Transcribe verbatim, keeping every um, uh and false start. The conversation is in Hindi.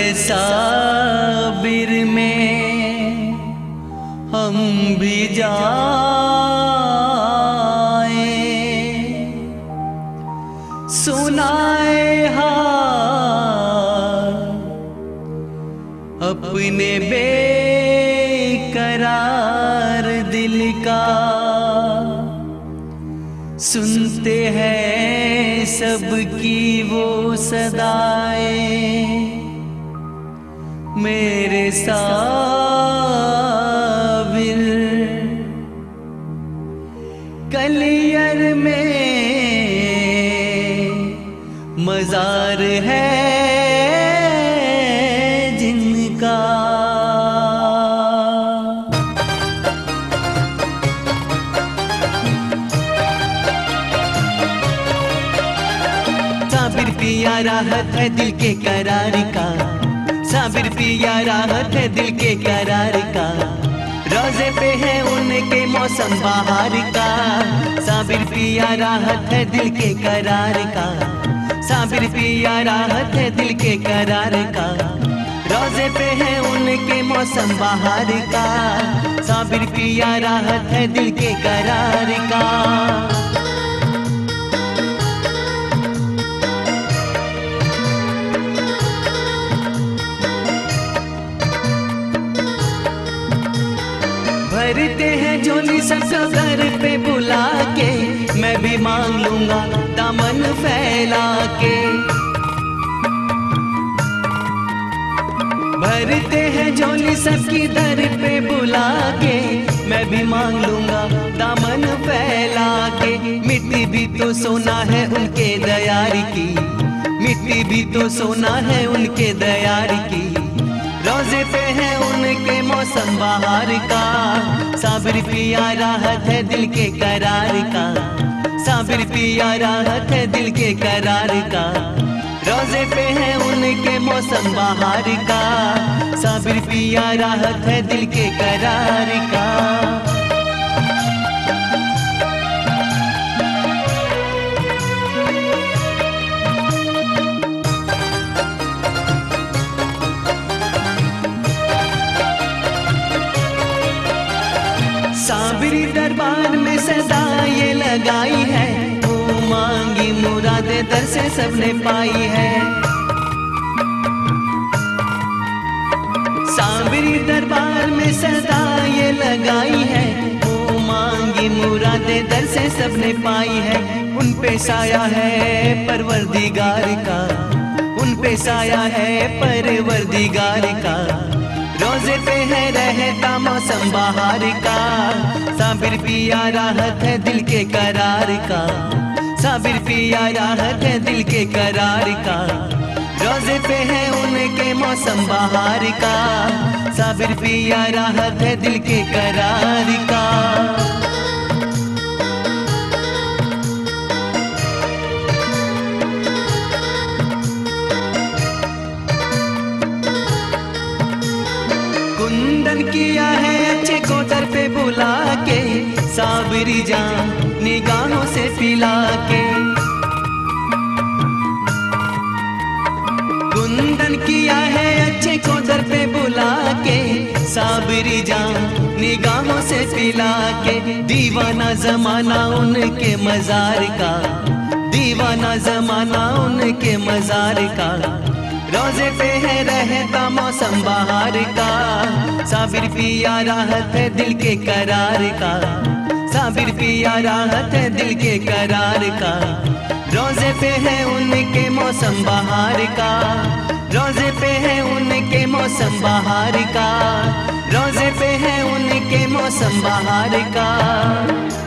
साबिर में हम भी जाए, सुनाए हाल अपने बेकरार दिल का। सुनते हैं सबकी वो सदाएं, मेरे साबिर कलियर में मजार है जिनका। साबिर पिया राहत है दिल के करार का, साबिर पिया राहत है दिल के करार का। रोजे पे है उनके मौसम बहार का, साबिर पिया राहत है दिल के करार का। साबिर पिया राहत है दिल के करार का। रोजे पे है उनके मौसम बहार का, साबिर पिया राहत है दिल के करार का। भरते हैं झोली सबको घर पे बुला के, मैं भी मांग लूंगा दामन फैला के। भरते हैं झोली सबकी दर पे बुला के, मैं भी मांग लूंगा दामन फैला के। मिट्टी भी तो सोना है उनके दयार की, मिट्टी भी तो सोना है उनके दयार की। रोजे पे है उनके मौसम बहार का, साबिर पिया राहत है दिल के करार का। साबिर पिया राहत है दिल के करार का। रोजे पे है उनके मौसम बहार का, साबिर पिया राहत है दिल के करार का। साबिरी दरबार में सदा ये लगाई है, वो मांगी मुरादे दर से सबने पाई है। साबिरी दरबार में सदा ये लगाई है, वो मांगी मुरादे दर से सबने पाई है। उन पे साया है परवरदिगार का, उन पे साया है परवरदिगार का। रोजे पे है रहता मौसम बहार का, साबिर पिया राहत है दिल के करार का। साबिर पिया राहत है दिल के करार का। रोजे पे है उनके मौसम बहार का, साबिर पिया राहत है दिल के करार का। कुंदन किया है अच्छे को दर पे बुला के, साबिरी जान निगाहों से पिला के। कुंदन किया है अच्छे को दर पे बुला के, साबिरी जान निगाहों से पिला के। दीवाना जमाना उनके मजार का, दीवाना जमाना उनके मजार का। रोजे पे है रहता मौसम बहार का, साबिर पिया राहत है दिल के करार का। साबिर पिया राहत है दिल के करार का। रोजे पे है उनके मौसम बहार का, रोजे पे है उनके मौसम बहार का। रोजे पे है उनके मौसम बहार का।